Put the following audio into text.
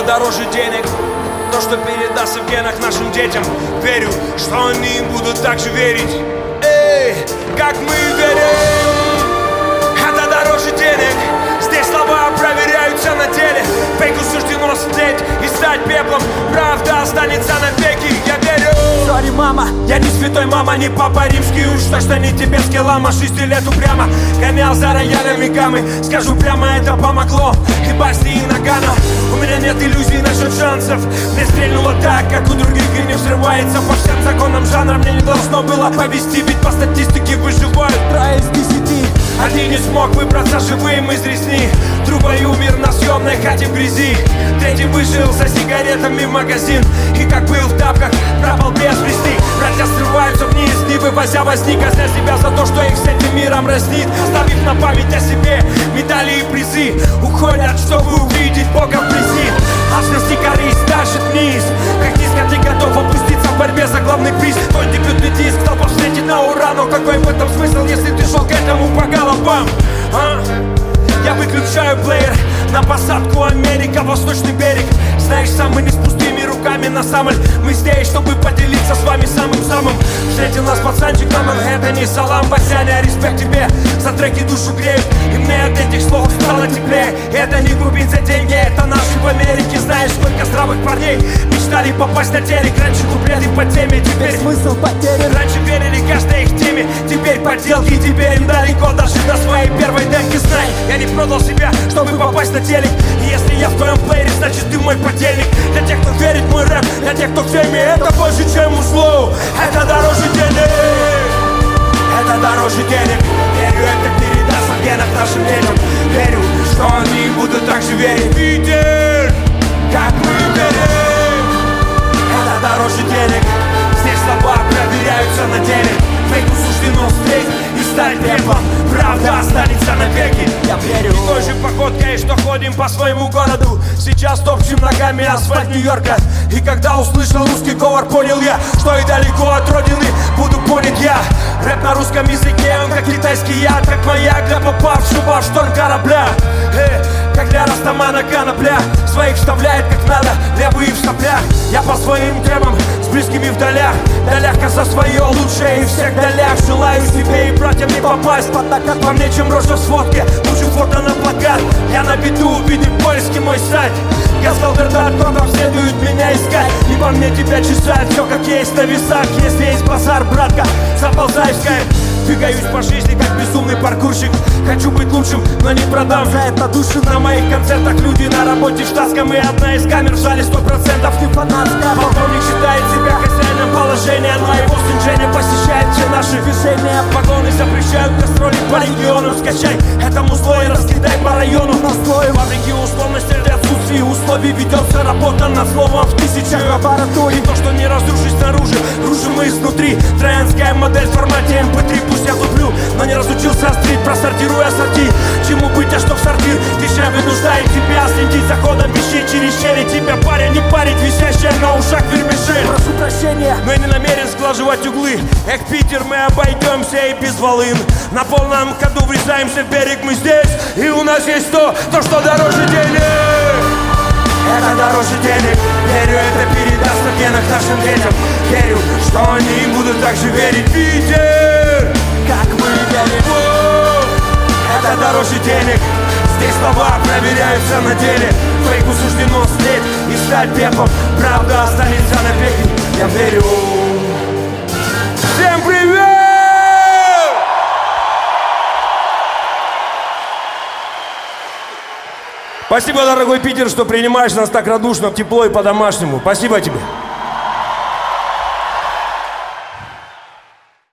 дороже денег. То, что передастся в генах нашим детям. Верю, что они будут так же верить, как мы верим. Это дороже денег. Здесь слова проверяются на деле. Фейку суждено стлеть и стать пеплом. Правда останется навеки, я верю. Сори, мама, я не святой, мама, не папа римский. Уж точно не тибетский лама. 6 лет упрямо гонял за роялями гаммы. Скажу прямо, это помогло. И Басти, и Нагано. У меня нет иллюзий насчет шансов. Мне стрельнуло так, как у других, и не взрывается. По всем законам жанра мне не должно было повести. Ведь по статистике выживают 3 из 10. Один не смог выбраться живым из резни. Другой умер на съемной хате в грязи. Третий выжил за сигаретами в магазин. И как был в тапках, пропал без вести. Братья срываются вниз, не вывозя возни. Казня себя за то, что их с этим миром разнит. Оставив на память о себе медали и призы. Уходят, чтобы увидеть Бога вблизи. Алчность и корысть тащит вниз. Как низко ты готов опуститься в борьбе за главный приз. Твой дебютный диск толпа встретит на ура. Но какой в этом смысл, если ты шел к этому по головам? Я выключаю плеер на посадку Америка, Восточный берег. Знаешь, сам мы не с пустыми руками на самоль. Мы здесь, чтобы поделиться с вами самым-самым. Встретил нас пацанчик на Манхэттене. Салам, Басяня, респект тебе. За треки душу греют, и мне от этих слов стало теплее. Это не грубить за деньги, это наши в Америке. Знаешь, сколько здравых парней мечтали попасть на телек. Раньше куплеты по теме, теперь смысл потерян. Раньше верили каждой их теме, теперь поделки. Теперь им далеко даже до своей первой демки. Знай, я не продал себя, чтобы попасть на телек. И если я в твоем плеере, значит ты мой подельник. Для тех, кто верит в мой рэп, для тех, кто в теме, это больше, чем услуг. Это дороже денег. Это дороже денег. Верю, это передастся в генах нашим детям. Верю, что они будут так же верить. Видишь, как мы верим. Это дороже денег. Здесь слова проверяются на деле. Фейку суждено встреть и стать пеплом. Правда останется навеки, я верю. И той же походкой, что ходим по своему городу. Сейчас топчем ногами асфальт Нью-Йорка. И когда услышал русский говор, понял я, что и далеко от родины буду понят я. Рэп на русском языке, он как китайский яд. Как маяк для попавшего в шторм корабля. Как для растамана конопля. Своих вставляет как надо, левые в соплях. Я по своим темам с близкими в долях. Далях за свое лучшее и всех долях. Желаю себе и братьям не попасть под так, как по мне, чем рожа в сводке. Лучше фото на плакат. Я на виду, видит польский мой сайт. Газгалдердат.com следует меня искать. И по мне тебя чесать, все как есть на весах. Если есть базар, братка, заползай в скайп. Двигаюсь по жизни, как безумный паркурщик. Хочу быть лучшим, но не продам за это души. На моих концертах люди на работе в штатском. И одна из камер в зале 100% не фанатская. Полковник считает себя хозяином положения, но его сын Женя посещает все наши движения. Погоны запрещают гастроли по региону. Скачай этому зло и раскидай по району. На слое фабрики условности для отсутствия условий. Ведется работа над словом в тысячах лабораторий. То, что не разрушить снаружи, рушим мы изнутри. Троянская модель в формате MP3. Пусть я туплю, но не разучился острить. Просортируя ассорти, чему быть, а что в сортир. Тише вынуждает тебя следить за ходом вещей через щели. Тебя паря не парить, висящая на ушах вермишель. Прошу прощения, но я не намерен сглаживать углы. Эх, Питер, мы обойдемся и без волын. На полном ходу врезаемся в берег, мы здесь. И у нас есть то, что дороже денег. Это дороже денег. Верю, это передастся в генах нашим детям. Верю, что они будут так же верить. Питер, как мы верим. Это дороже денег. Здесь слова проверяются на деле. Фейку суждено слеть и стать пеплом. Правда останется навеки, я верю. Всем привет! Спасибо, дорогой Питер, что принимаешь нас так радушно, тепло и по-домашнему. Спасибо тебе.